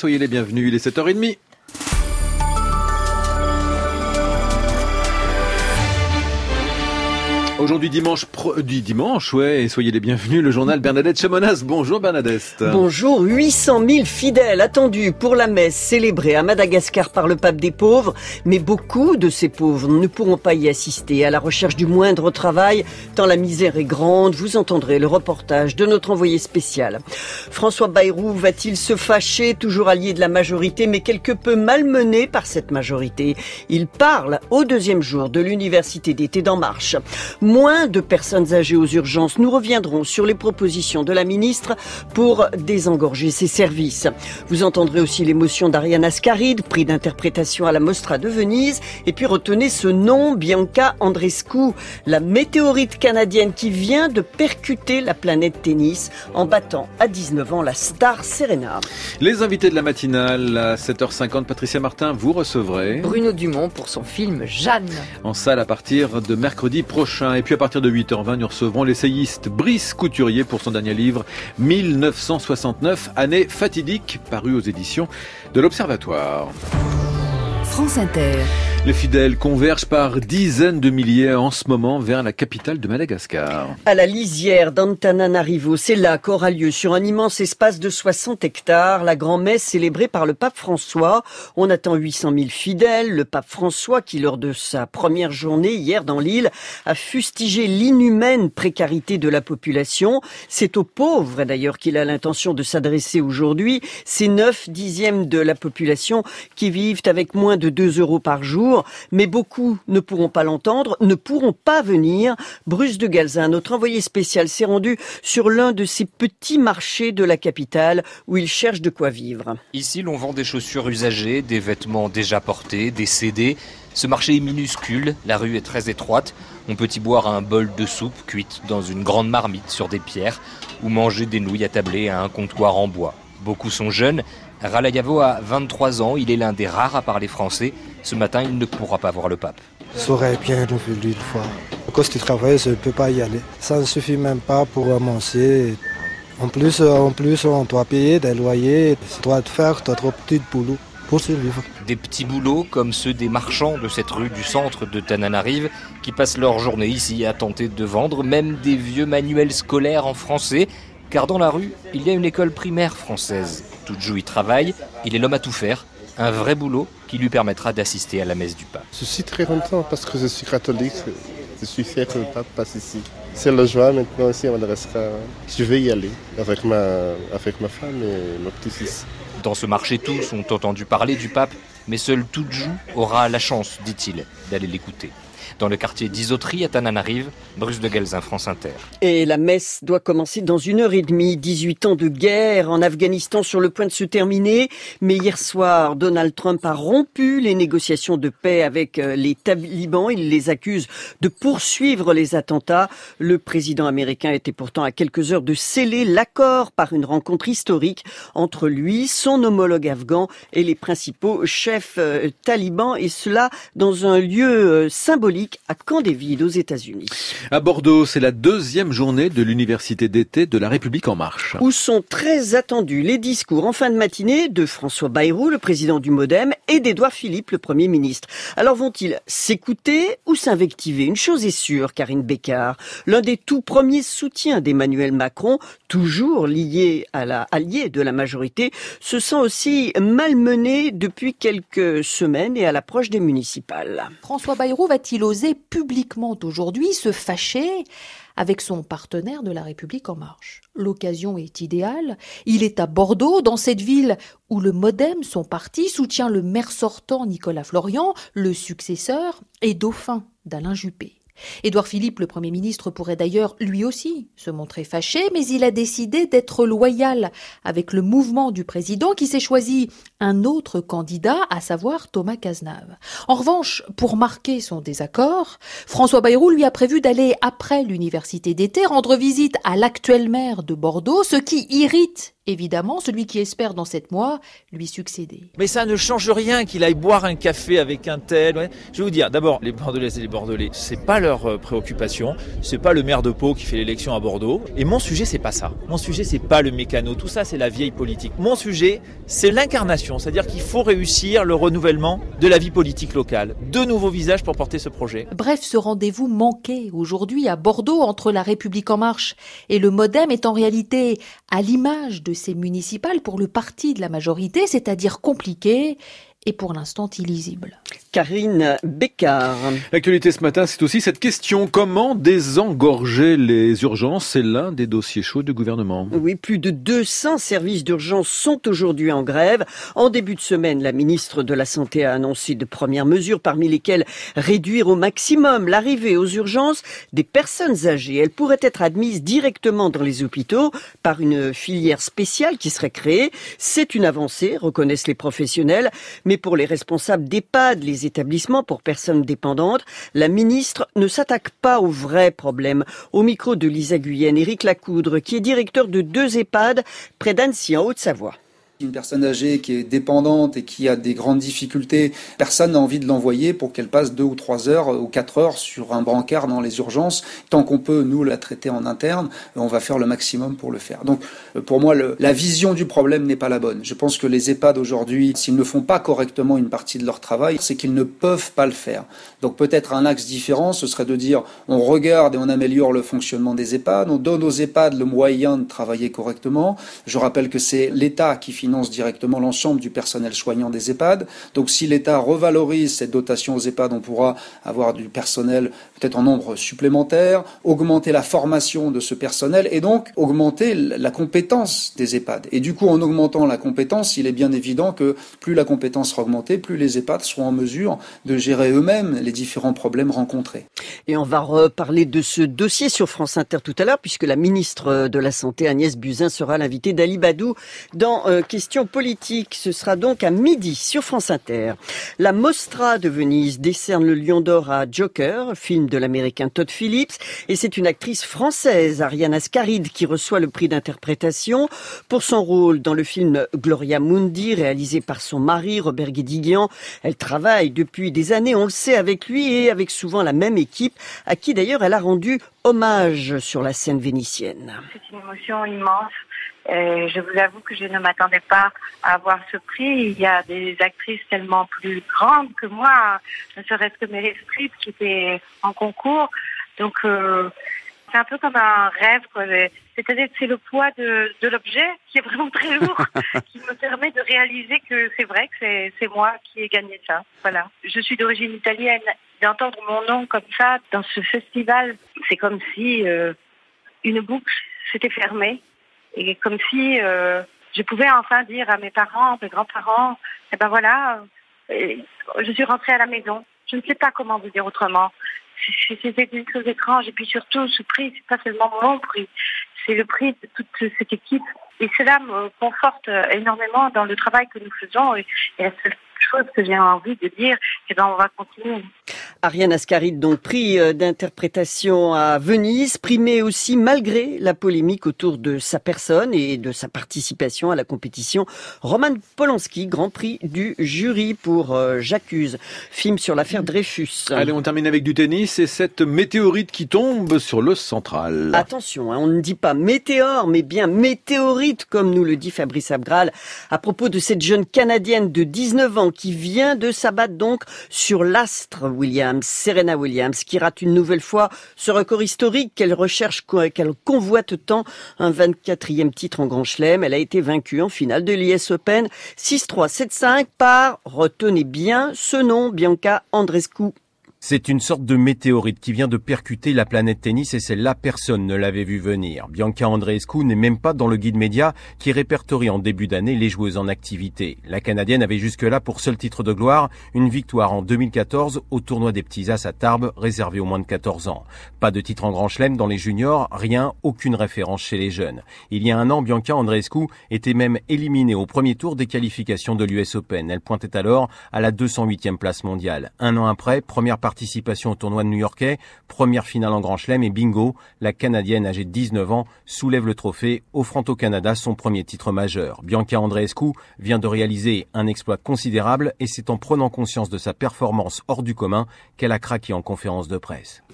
soyez les bienvenus, il est 7h30. Aujourd'hui dimanche, et soyez les bienvenus, le journal Bernadette Chamonas. Bonjour Bernadette. Bonjour, 800 000 fidèles attendus pour la messe célébrée à Madagascar par le pape des pauvres. Mais beaucoup de ces pauvres ne pourront pas y assister, à la recherche du moindre travail, tant la misère est grande. Vous entendrez le reportage de notre envoyé spécial. François Bayrou va-t-il se fâcher, toujours allié de la majorité, mais quelque peu malmené par cette majorité? Il parle au deuxième jour de l'université d'été d'En Marche. Moins de personnes âgées aux urgences. Nous reviendrons sur les propositions de la ministre pour désengorger ses services. Vous entendrez aussi l'émotion d'Ariane Ascaride, prix d'interprétation à la Mostra de Venise. Et puis retenez ce nom, Bianca Andreescu, la météorite canadienne qui vient de percuter la planète tennis en battant à 19 ans la star Serena. Les invités de la matinale à 7h50, Patricia Martin, vous recevrez Bruno Dumont pour son film Jeanne. En salle à partir de mercredi prochain. Et puis à partir de 8h20, nous recevrons l'essayiste Brice Couturier pour son dernier livre 1969, année fatidique, paru aux éditions de l'Observatoire. France Inter. Les fidèles convergent par dizaines de milliers en ce moment vers la capitale de Madagascar. À la lisière d'Antananarivo, c'est là qu'aura lieu sur un immense espace de 60 hectares la grand-messe célébrée par le pape François. On attend 800 000 fidèles. Le pape François, qui lors de sa première journée hier dans l'île, a fustigé l'inhumaine précarité de la population. C'est aux pauvres d'ailleurs qu'il a l'intention de s'adresser aujourd'hui. Ces 9/10 de la population qui vivent avec moins de 2 euros par jour. Mais beaucoup ne pourront pas l'entendre, ne pourront pas venir. Bruce de Galzin, notre envoyé spécial, s'est rendu sur l'un de ces petits marchés de la capitale où il cherche de quoi vivre. Ici, l'on vend des chaussures usagées, des vêtements déjà portés, des CD. Ce marché est minuscule, la rue est très étroite. On peut y boire un bol de soupe cuite dans une grande marmite sur des pierres ou manger des nouilles attablées à un comptoir en bois. Beaucoup sont jeunes. Ralayavo a 23 ans, il est l'un des rares à parler français. Ce matin, il ne pourra pas voir le pape. J'aurais bien voulu le voir. À cause du travail, je ne peux pas y aller. Ça ne suffit même pas pour manger. En plus, on doit payer des loyers. On doit faire d'autres petits boulots pour survivre. Des petits boulots comme ceux des marchands de cette rue du centre de Tananarive qui passent leur journée ici à tenter de vendre même des vieux manuels scolaires en français. Car dans la rue, il y a une école primaire française. Toudjou y travaille, il est l'homme à tout faire. Un vrai boulot qui lui permettra d'assister à la messe du pape. Je suis très content parce que je suis catholique. Je suis fier que le pape passe ici. C'est la joie maintenant ici à Madagascar. Je vais y aller avec ma femme et mon petit-fils. Dans ce marché, tous ont entendu parler du pape, mais seul Toudjou aura la chance, dit-il, d'aller l'écouter. Dans le quartier d'Isotri à Tananarive, Bruce de Galzin, France Inter. Et la messe doit commencer dans 1h30. 18 ans de guerre en Afghanistan sur le point de se terminer. Mais hier soir, Donald Trump a rompu les négociations de paix avec les talibans. Il les accuse de poursuivre les attentats. Le président américain était pourtant à quelques heures de sceller l'accord par une rencontre historique entre lui, son homologue afghan et les principaux chefs talibans. Et cela dans un lieu symbolique à Camp David aux États-Unis. À Bordeaux, c'est la deuxième journée de l'université d'été de la République en marche. Où sont très attendus les discours en fin de matinée de François Bayrou, le président du MoDem, et d'Édouard Philippe, le Premier ministre. Alors vont-ils s'écouter ou s'invectiver? Une chose est sûre, Karine Bécard, l'un des tout premiers soutiens d'Emmanuel Macron, toujours lié à allié de la majorité, se sent aussi malmené depuis quelques semaines et à l'approche des municipales. François Bayrou va-t-il oser publiquement aujourd'hui se fâcher avec son partenaire de La République En Marche? L'occasion est idéale. Il est à Bordeaux, dans cette ville où le MoDem, son parti, soutient le maire sortant Nicolas Florian, le successeur et dauphin d'Alain Juppé. Édouard Philippe, le Premier ministre, pourrait d'ailleurs lui aussi se montrer fâché, mais il a décidé d'être loyal avec le mouvement du président qui s'est choisi un autre candidat, à savoir Thomas Cazenave. En revanche, pour marquer son désaccord, François Bayrou lui a prévu d'aller, après l'université d'été, rendre visite à l'actuel maire de Bordeaux, ce qui irrite Évidemment, celui qui espère dans 7 mois lui succéder. Mais ça ne change rien qu'il aille boire un café avec un tel. Ouais. Je vais vous dire, d'abord, les Bordelaises et les Bordelais, c'est pas leur préoccupation. C'est pas le maire de Pau qui fait l'élection à Bordeaux. Et mon sujet, c'est pas ça. Mon sujet, c'est pas le mécano. Tout ça, c'est la vieille politique. Mon sujet, c'est l'incarnation. C'est-à-dire qu'il faut réussir le renouvellement de la vie politique locale. De nouveaux visages pour porter ce projet. Bref, ce rendez-vous manqué aujourd'hui à Bordeaux entre La République En Marche et le MoDem est en réalité à l'image de ces municipales pour le parti de la majorité, c'est-à-dire compliqué et pour l'instant illisible. Karine Bécard. L'actualité ce matin, c'est aussi cette question. Comment désengorger les urgences? C'est l'un des dossiers chauds du gouvernement. Oui, plus de 200 services d'urgence sont aujourd'hui en grève. En début de semaine, la ministre de la Santé a annoncé de premières mesures, parmi lesquelles réduire au maximum l'arrivée aux urgences des personnes âgées. Elles pourraient être admises directement dans les hôpitaux par une filière spéciale qui serait créée. C'est une avancée, reconnaissent les professionnels. Mais pour les responsables d'EHPAD, les établissements pour personnes dépendantes, la ministre ne s'attaque pas au vrai problème. Au micro de Lisa Guyenne, Éric Lacoudre, qui est directeur de 2 EHPAD près d'Annecy, en Haute-Savoie. Une personne âgée qui est dépendante et qui a des grandes difficultés, personne n'a envie de l'envoyer pour qu'elle passe 2 ou 3 heures ou 4 heures sur un brancard dans les urgences. Tant qu'on peut, nous, la traiter en interne, on va faire le maximum pour le faire. Donc, pour moi, la vision du problème n'est pas la bonne. Je pense que les EHPAD aujourd'hui, s'ils ne font pas correctement une partie de leur travail, c'est qu'ils ne peuvent pas le faire. Donc, peut-être un axe différent, ce serait de dire, on regarde et on améliore le fonctionnement des EHPAD, on donne aux EHPAD le moyen de travailler correctement. Je rappelle que c'est l'État qui finance directement l'ensemble du personnel soignant des EHPAD. Donc si l'État revalorise cette dotation aux EHPAD, on pourra avoir du personnel peut-être en nombre supplémentaire, augmenter la formation de ce personnel et donc augmenter la compétence des EHPAD. Et du coup, en augmentant la compétence, il est bien évident que plus la compétence sera augmentée, plus les EHPAD seront en mesure de gérer eux-mêmes les différents problèmes rencontrés. Et on va reparler de ce dossier sur France Inter tout à l'heure, puisque la ministre de la Santé, Agnès Buzyn, sera l'invitée d'Ali Badou dans Questions politiques. Ce sera donc à midi sur France Inter. La Mostra de Venise décerne le Lion d'Or à Joker, film de l'américain Todd Phillips, et c'est une actrice française, Ariane Ascaride, qui reçoit le prix d'interprétation pour son rôle dans le film Gloria Mundi, réalisé par son mari, Robert Guédiguian. Elle travaille depuis des années, on le sait, avec lui et avec souvent la même équipe, à qui d'ailleurs elle a rendu hommage sur la scène vénitienne. C'est une émotion immense. Je vous avoue que je ne m'attendais pas à avoir ce prix. Il y a des actrices tellement plus grandes que moi, ne serait-ce que Meryl Streep qui était en concours. Donc c'est un peu comme un rêve, quoi. C'est-à-dire que c'est le poids de l'objet qui est vraiment très lourd, qui me permet de réaliser que c'est vrai que c'est moi qui ai gagné ça. Voilà. Je suis d'origine italienne. D'entendre mon nom comme ça dans ce festival, c'est comme si une boucle s'était fermée. Et comme si je pouvais enfin dire à mes parents, mes grands-parents, eh ben voilà, je suis rentrée à la maison. Je ne sais pas comment vous dire autrement. C'était une chose étrange. Et puis surtout, ce prix, c'est pas seulement mon prix, c'est le prix de toute cette équipe. Et cela me conforte énormément dans le travail que nous faisons. Et la seule chose que j'ai envie de dire, c'est qu'on va continuer. Ariane Ascaride, donc prix d'interprétation à Venise, primé aussi malgré la polémique autour de sa personne et de sa participation à la compétition. Roman Polanski, grand prix du jury pour J'accuse, film sur l'affaire Dreyfus. Allez, on termine avec du tennis et cette météorite qui tombe sur le central. Attention, on ne dit pas météore, mais bien météorite, comme nous le dit Fabrice Abgral, à propos de cette jeune Canadienne de 19 ans qui vient de s'abattre donc sur l'astre Serena Williams, qui rate une nouvelle fois ce record historique qu'elle recherche, qu'elle convoite tant, un 24e titre en Grand Chelem. Elle a été vaincue en finale de l'US Open 6-3, 7-5 par, retenez bien ce nom, Bianca Andreescu. C'est une sorte de météorite qui vient de percuter la planète tennis et celle-là, personne ne l'avait vu venir. Bianca Andreescu n'est même pas dans le guide média qui répertorie en début d'année les joueuses en activité. La Canadienne avait jusque-là pour seul titre de gloire une victoire en 2014 au tournoi des Petits As à Tarbes, réservé aux moins de 14 ans. Pas de titre en Grand Chelem dans les juniors, rien, aucune référence chez les jeunes. Il y a un an, Bianca Andreescu était même éliminée au premier tour des qualifications de l'US Open. Elle pointait alors à la 208e place mondiale. Un an après, première partie participation au tournoi de New-Yorkais, première finale en Grand Chelem et bingo, la Canadienne âgée de 19 ans soulève le trophée, offrant au Canada son premier titre majeur. Bianca Andreescu vient de réaliser un exploit considérable et c'est en prenant conscience de sa performance hors du commun qu'elle a craqué en conférence de presse.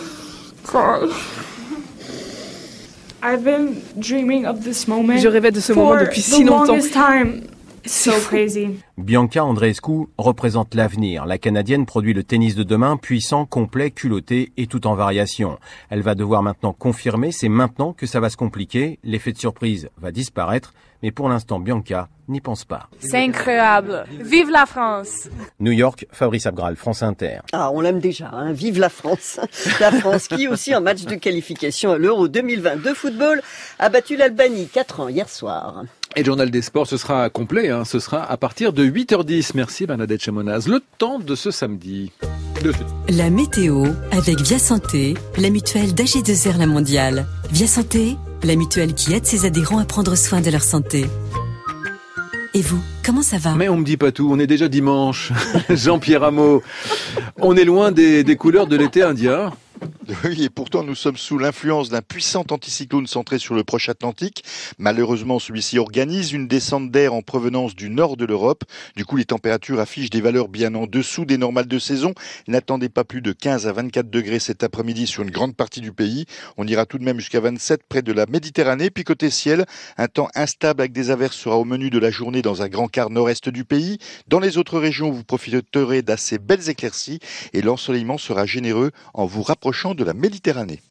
Je rêvais de ce moment depuis si longtemps. So crazy. Bianca Andreescu représente l'avenir. La Canadienne produit le tennis de demain, puissant, complet, culotté et tout en variation. Elle va devoir maintenant confirmer, c'est maintenant que ça va se compliquer. L'effet de surprise va disparaître, mais pour l'instant, Bianca n'y pense pas. C'est incroyable. Vive la France! New York, Fabrice Abgral, France Inter. Ah, on l'aime déjà, hein. Vive la France. La France qui aussi en match de qualification à l'Euro 2022 football a battu l'Albanie 4-1 hier soir. Et le journal des sports, ce sera complet, hein. Ce sera à partir de 8h10. Merci Bernadette Chamonaz. Le temps de ce samedi. La météo avec Via Santé, la mutuelle d'AG2R La Mondiale. Via Santé, la mutuelle qui aide ses adhérents à prendre soin de leur santé. Et vous, comment ça va? Mais on me dit pas tout, on est déjà dimanche. Jean-Pierre Rameau, on est loin des couleurs de l'été indien. Oui, et pourtant nous sommes sous l'influence d'un puissant anticyclone centré sur le proche Atlantique. Malheureusement, celui-ci organise une descente d'air en provenance du nord de l'Europe. Du coup, les températures affichent des valeurs bien en dessous des normales de saison. N'attendez pas plus de 15 à 24 degrés cet après-midi sur une grande partie du pays. On ira tout de même jusqu'à 27 près de la Méditerranée. Puis côté ciel, un temps instable avec des averses sera au menu de la journée dans un grand quart nord-est du pays. Dans les autres régions, vous profiterez d'assez belles éclaircies et l'ensoleillement sera généreux en vous rapprochant de la Méditerranée.